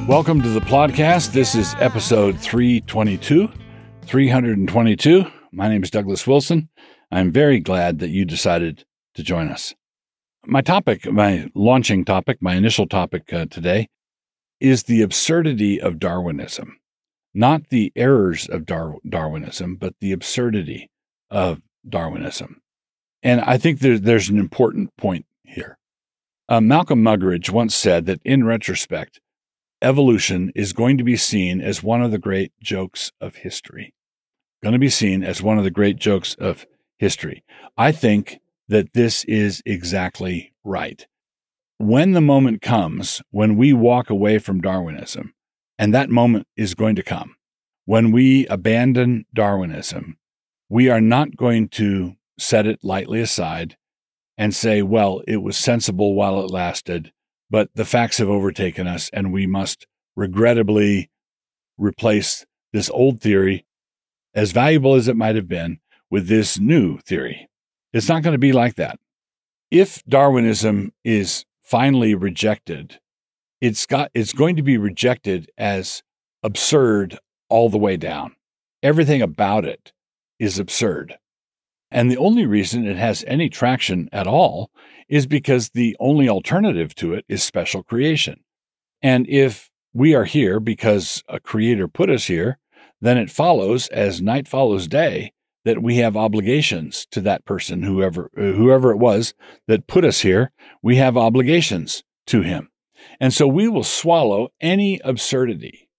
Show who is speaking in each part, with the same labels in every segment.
Speaker 1: Welcome to the podcast. This is episode 322. My name is Douglas Wilson. I'm very glad that you decided to join us. My initial topic today is the absurdity of Darwinism. Not the errors of Darwinism, but the absurdity of Darwinism. And I think there's an important point here. Malcolm Muggeridge once said that in retrospect, evolution is going to be seen as one of the great jokes of history. I think that this is exactly right. When the moment comes when we walk away from Darwinism, and that moment is going to come, when we abandon Darwinism, we are not going to set it lightly aside and say, well, it was sensible while it lasted, but the facts have overtaken us, and we must regrettably replace this old theory, as valuable as it might have been, with this new theory. It's not going to be like that. If Darwinism is finally rejected, it's going to be rejected as absurd all the way down. Everything about it is absurd. And the only reason it has any traction at all is because the only alternative to it is special creation. And if we are here because a creator put us here, then it follows, as night follows day, that we have obligations to that person, whoever it was that put us here. We have obligations to him. And so we will swallow any absurdity.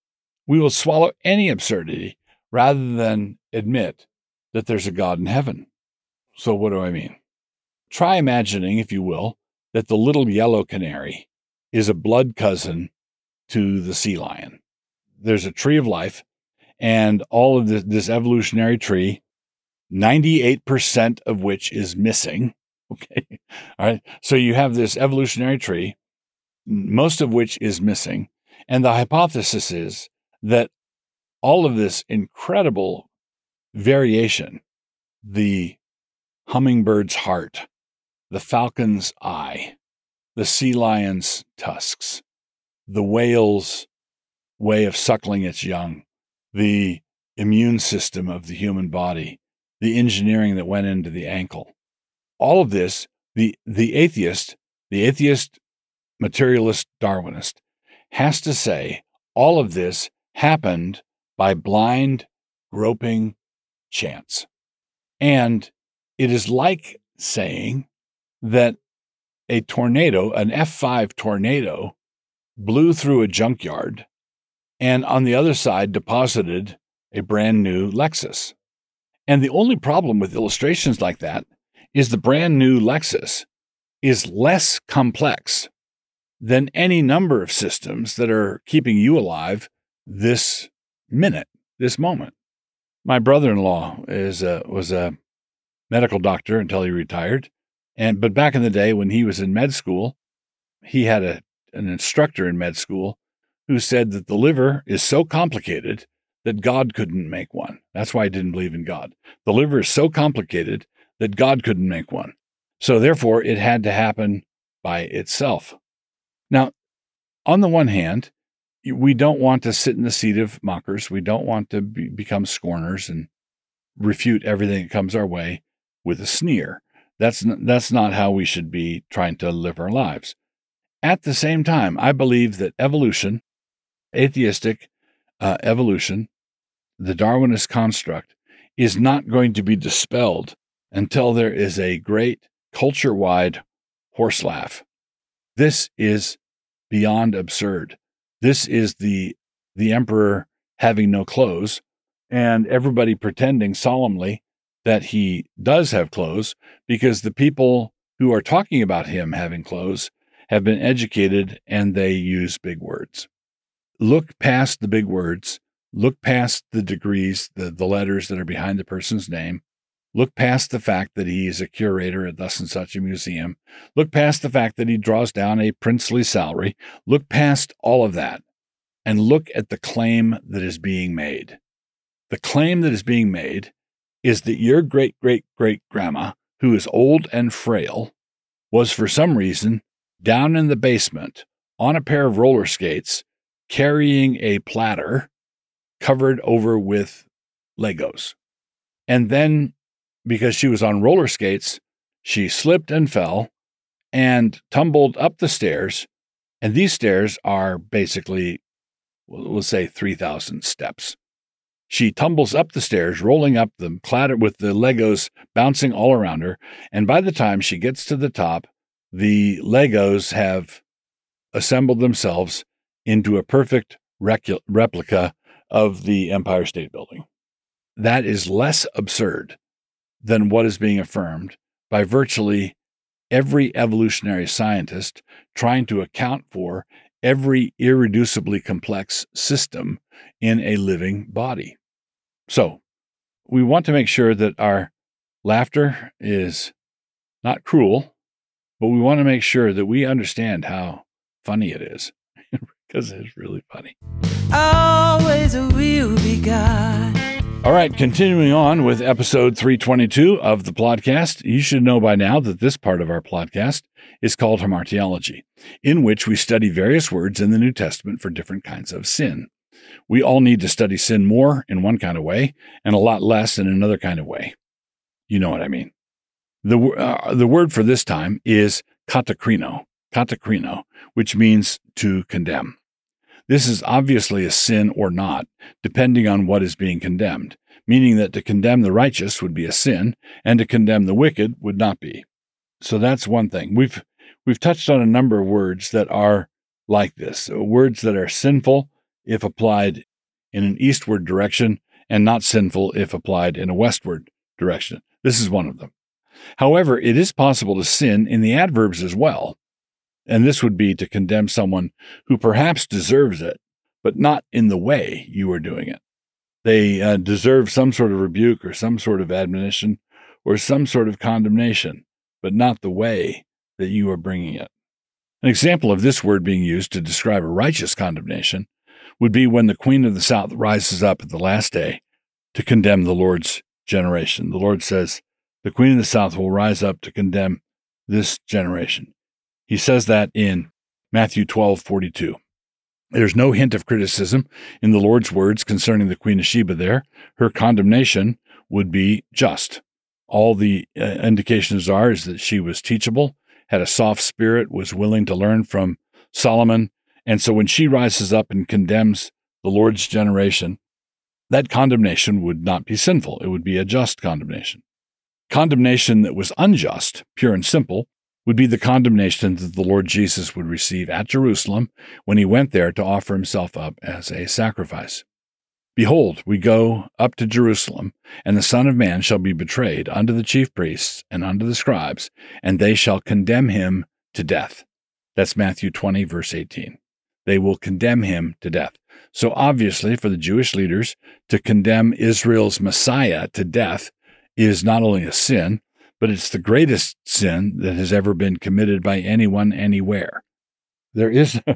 Speaker 1: Rather than admit that there's a God in heaven. So what do I mean? Try imagining, if you will, that the little yellow canary is a blood cousin to the sea lion. There's a tree of life, and all of this evolutionary tree, 98% of which is missing. Okay. All right. So you have this evolutionary tree, most of which is missing. And the hypothesis is that all of this incredible variation, the hummingbird's heart, the falcon's eye, the sea lion's tusks, the whale's way of suckling its young, the immune system of the human body, the engineering that went into the ankle. All of this, the atheist materialist Darwinist has to say all of this happened by blind, groping chance. And it is like saying that a tornado, an F5 tornado, blew through a junkyard and on the other side deposited a brand new Lexus. And the only problem with illustrations like that is the brand new Lexus is less complex than any number of systems that are keeping you alive this moment. My brother-in-law was a medical doctor until he retired. But back in the day when he was in med school, he had an instructor in med school who said that the liver is so complicated that God couldn't make one. That's why he didn't believe in God. The liver is so complicated that God couldn't make one. So therefore, it had to happen by itself. Now, on the one hand, we don't want to sit in the seat of mockers. We don't want to become scorners and refute everything that comes our way with a sneer. That's not how we should be trying to live our lives. At the same time, I believe that evolution, atheistic evolution, the Darwinist construct, is not going to be dispelled until there is a great culture-wide horse laugh. This is beyond absurd. This is the emperor having no clothes and everybody pretending solemnly that he does have clothes because the people who are talking about him having clothes have been educated and they use big words. Look past the big words. Look past the degrees, the letters that are behind the person's name. Look past the fact that he is a curator at thus and such a museum. Look past the fact that he draws down a princely salary. Look past all of that and look at the claim that is being made. The claim that is being made is that your great-great-great-grandma, who is old and frail, was for some reason down in the basement on a pair of roller skates, carrying a platter covered over with Legos. And then, because she was on roller skates, she slipped and fell and tumbled up the stairs. And these stairs are basically, we'll say 3,000 steps. She tumbles up the stairs, rolling up the platter with the Legos bouncing all around her. And by the time she gets to the top, the Legos have assembled themselves into a perfect replica of the Empire State Building. That is less absurd than what is being affirmed by virtually every evolutionary scientist trying to account for every irreducibly complex system in a living body. So, we want to make sure that our laughter is not cruel, but we want to make sure that we understand how funny it is, because it's really funny. Always will be God. All right, continuing on with episode 322 of the podcast, you should know by now that this part of our podcast is called Hamartiology, in which we study various words in the New Testament for different kinds of sin. We all need to study sin more in one kind of way and a lot less in another kind of way. You know what I mean. The word for this time is katakrino, which means to condemn. This is obviously a sin or not, depending on what is being condemned, meaning that to condemn the righteous would be a sin, and to condemn the wicked would not be. So that's one thing. We've touched on a number of words that are like this, words that are sinful if applied in an eastward direction, and not sinful if applied in a westward direction. This is one of them. However, it is possible to sin in the adverbs as well. And this would be to condemn someone who perhaps deserves it, but not in the way you are doing it. They deserve some sort of rebuke or some sort of admonition or some sort of condemnation, but not the way that you are bringing it. An example of this word being used to describe a righteous condemnation would be when the Queen of the South rises up at the last day to condemn the Lord's generation. The Lord says, the Queen of the South will rise up to condemn this generation. He says that in Matthew 12:42. There's no hint of criticism in the Lord's words concerning the Queen of Sheba there. Her condemnation would be just. All the indications are is that she was teachable, had a soft spirit, was willing to learn from Solomon. And so when she rises up and condemns the Lord's generation, that condemnation would not be sinful. It would be a just condemnation. Condemnation that was unjust, pure and simple, would be the condemnation that the Lord Jesus would receive at Jerusalem when he went there to offer himself up as a sacrifice. Behold, we go up to Jerusalem, and the Son of Man shall be betrayed unto the chief priests and unto the scribes, and they shall condemn him to death. That's Matthew 20, verse 18. They will condemn him to death. So obviously, for the Jewish leaders, to condemn Israel's Messiah to death is not only a sin, but it's the greatest sin that has ever been committed by anyone anywhere. There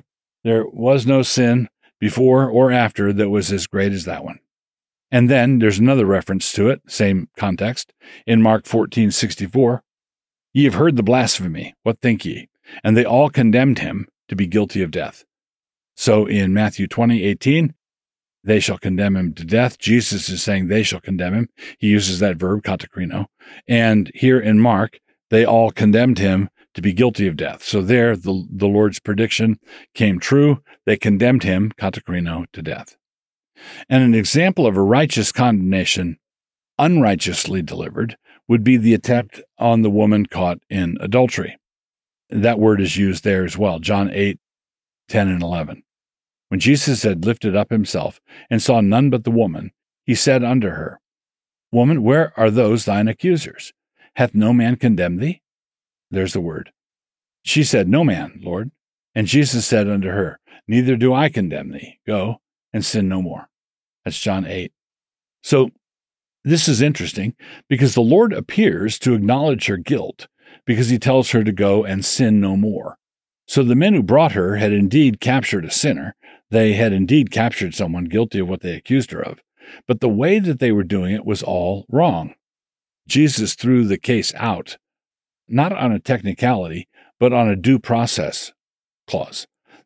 Speaker 1: was no sin before or after that was as great as that one. And then there's another reference to it, same context, in Mark 14:64. Ye have heard the blasphemy, what think ye? And they all condemned him to be guilty of death. So in Matthew 20:18, they shall condemn him to death. Jesus is saying they shall condemn him. He uses that verb, katakrino. And here in Mark, they all condemned him to be guilty of death. So there, the Lord's prediction came true. They condemned him, katakrino, to death. And an example of a righteous condemnation, unrighteously delivered, would be the attempt on the woman caught in adultery. That word is used there as well, John 8:10 and 11. When Jesus had lifted up himself and saw none but the woman, he said unto her, Woman, where are those thine accusers? Hath no man condemned thee? There's the word. She said, No man, Lord. And Jesus said unto her, Neither do I condemn thee. Go and sin no more. That's John 8. So this is interesting because the Lord appears to acknowledge her guilt because he tells her to go and sin no more. So the men who brought her had indeed captured a sinner. They had indeed captured someone guilty of what they accused her of. But the way that they were doing it was all wrong. Jesus threw the case out, not on a technicality, but on a due process clause.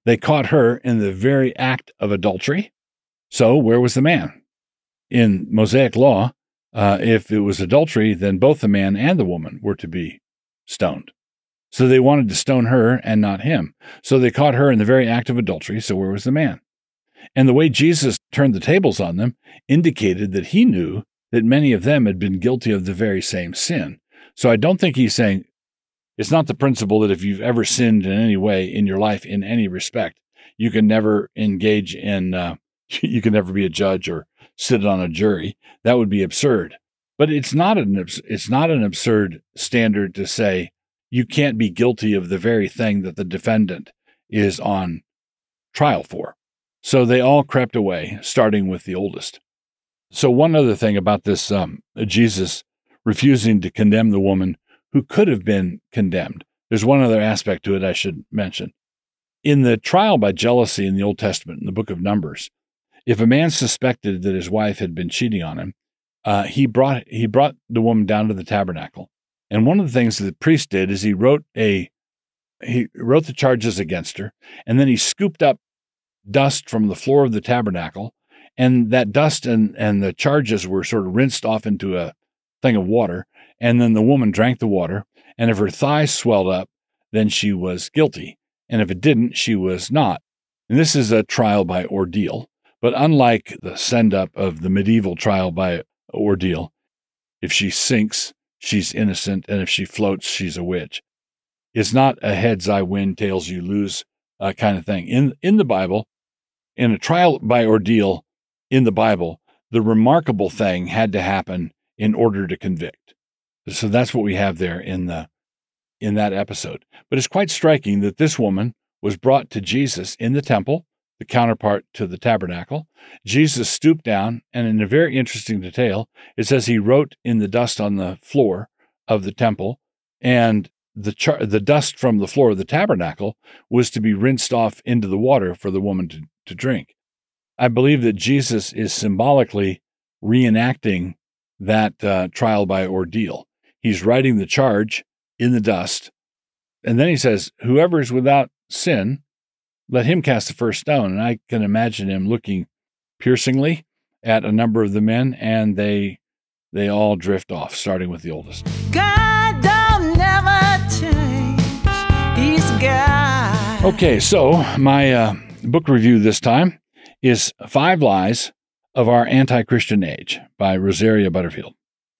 Speaker 1: They caught her in the very act of adultery. So where was the man? In Mosaic law, if it was adultery, then both the man and the woman were to be stoned. So they wanted to stone her and not him. So they caught her in the very act of adultery. So where was the man? And the way Jesus turned the tables on them indicated that he knew that many of them had been guilty of the very same sin. So I don't think he's saying, it's not the principle that if you've ever sinned in any way in your life, in any respect, you can never engage in, you can never be a judge or sit on a jury. That would be absurd. But it's not an absurd standard to say you can't be guilty of the very thing that the defendant is on trial for. So they all crept away, starting with the oldest. So one other thing about this, Jesus refusing to condemn the woman who could have been condemned. There's one other aspect to it I should mention. In the trial by jealousy in the Old Testament, in the book of Numbers, if a man suspected that his wife had been cheating on him, he brought the woman down to the tabernacle. And one of the things that the priest did is he wrote the charges against her, and then he scooped up dust from the floor of the tabernacle, and that dust and the charges were sort of rinsed off into a thing of water, and then the woman drank the water, and if her thighs swelled up, then she was guilty, and if it didn't, she was not. And this is a trial by ordeal, but unlike the send-up of the medieval trial by ordeal, if she sinks, she's innocent, and if she floats, she's a witch. It's not a heads I win, tails you lose kind of thing. In the Bible, in a trial by ordeal in the Bible, the remarkable thing had to happen in order to convict. So that's what we have there in that episode. But it's quite striking that this woman was brought to Jesus in the temple, the counterpart to the tabernacle. Jesus stooped down, and in a very interesting detail, it says he wrote in the dust on the floor of the temple, and the dust from the floor of the tabernacle was to be rinsed off into the water for the woman to drink. I believe that Jesus is symbolically reenacting that trial by ordeal. He's writing the charge in the dust, and then he says, whoever is without sin, let him cast the first stone. And I can imagine him looking piercingly at a number of the men, and they all drift off, starting with the oldest.
Speaker 2: God don't never change. He's God.
Speaker 1: Okay, so my book review this time is 5 Lies of Our Anti-Christian Age by Rosaria Butterfield.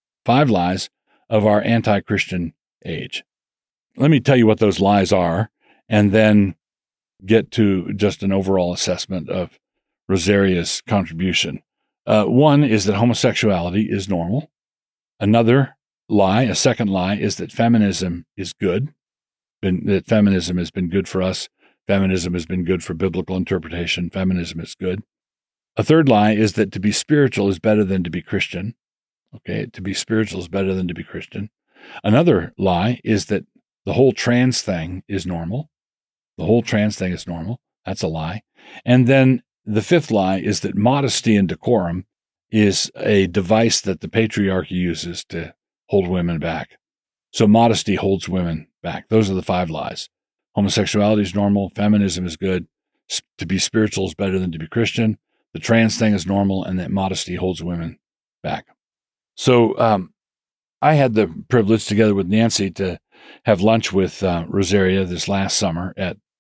Speaker 1: 5 Lies of Our Anti-Christian Age. Let me tell you what those lies are, and then get to just an overall assessment of Rosaria's contribution. One is that homosexuality is normal. Another lie, a second lie, is that feminism is good, that feminism has been good for us. Feminism has been good for biblical interpretation. Feminism is good. A third lie is that to be spiritual is better than to be Christian. Okay, to be spiritual is better than to be Christian. Another lie is that the whole trans thing is normal. The whole trans thing is normal. That's a lie. And then the fifth lie is that modesty and decorum is a device that the patriarchy uses to hold women back. So modesty holds women back. Those are the 5 lies. Homosexuality is normal. Feminism is good. To be spiritual is better than to be Christian. The trans thing is normal, and that modesty holds women back. So I had the privilege, together with Nancy, to have lunch with Rosaria this last summer.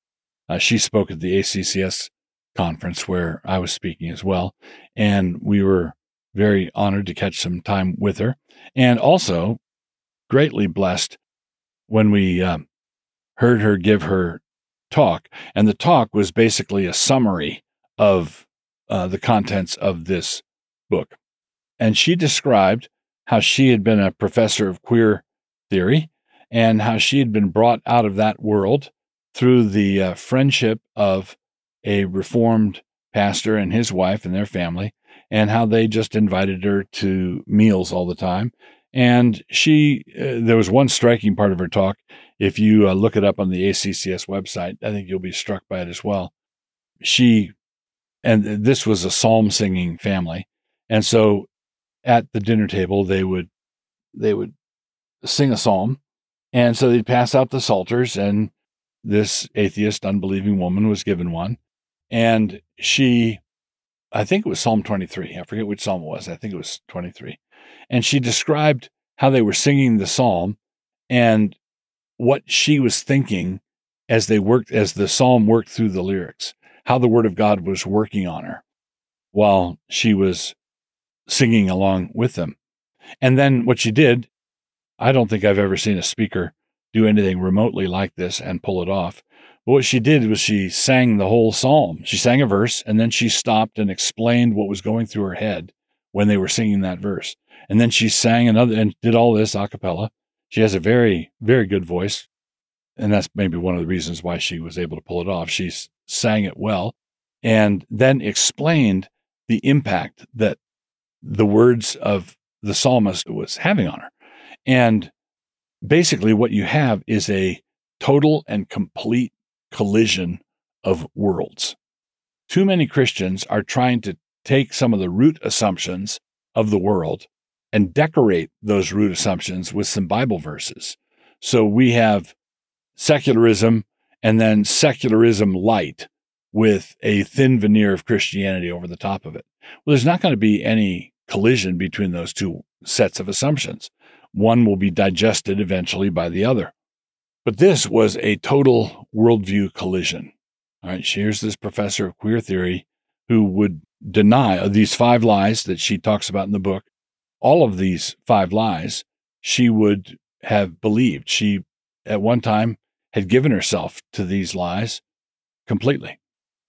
Speaker 1: She spoke at the ACCS conference where I was speaking as well, and we were very honored to catch some time with her, and also greatly blessed when we heard her give her talk. And the talk was basically a summary of the contents of this book. And she described how she had been a professor of queer theory and how she had been brought out of that world through the friendship of a Reformed pastor and his wife and their family, and how they just invited her to meals all the time. And there was one striking part of her talk. If you look it up on the ACCS website, I think you'll be struck by it as well. And this was a psalm singing family. And so at the dinner table, they would sing a psalm. And so they'd pass out the psalters, and this atheist, unbelieving woman was given one. And I think it was Psalm 23. I forget which psalm it was. I think it was 23. And she described how they were singing the psalm and what she was thinking as the psalm worked through the lyrics, how the word of God was working on her while she was singing along with them. And then what she did, I don't think I've ever seen a speaker do anything remotely like this and pull it off. But what she did was she sang the whole psalm. She sang a verse, and then she stopped and explained what was going through her head when they were singing that verse. And then she sang another and did all this a cappella. She has a very, very good voice. And that's maybe one of the reasons why she was able to pull it off. She sang it well and then explained the impact that the words of the psalmist was having on her. And basically what you have is a total and complete collision of worlds. Too many Christians are trying to take some of the root assumptions of the world and decorate those root assumptions with some Bible verses. So we have secularism and then secularism light with a thin veneer of Christianity over the top of it. Well, there's not going to be any collision between those two sets of assumptions. One will be digested eventually by the other. But this was a total worldview collision. All right, here's this professor of queer theory who would deny these 5 lies that she talks about in the book. All of these 5 lies she would have believed. She, at one time, had given herself to these lies completely.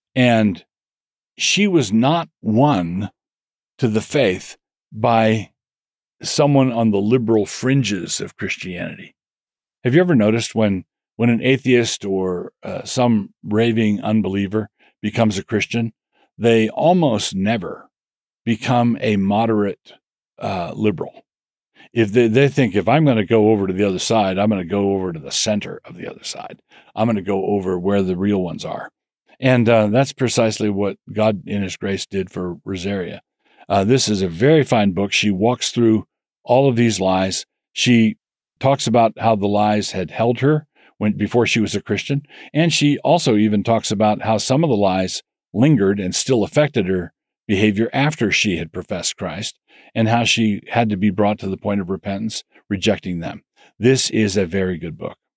Speaker 1: And she was not won to the faith by someone on the liberal fringes of Christianity. Have you ever noticed when an atheist or some raving unbeliever becomes a Christian, they almost never become a moderate liberal? If they think, if I'm going to go over to the other side, I'm going to go over to the center of the other side. I'm going to go over where the real ones are. And that's precisely what God in his grace did for Rosaria. This is a very fine book. She walks through all of these lies. She talks about how the lies had held her before she was a Christian. And she also even talks about how some of the lies lingered and still affected her behavior after she had professed Christ, and how she had to be brought to the point of repentance, rejecting them. This is a very good book.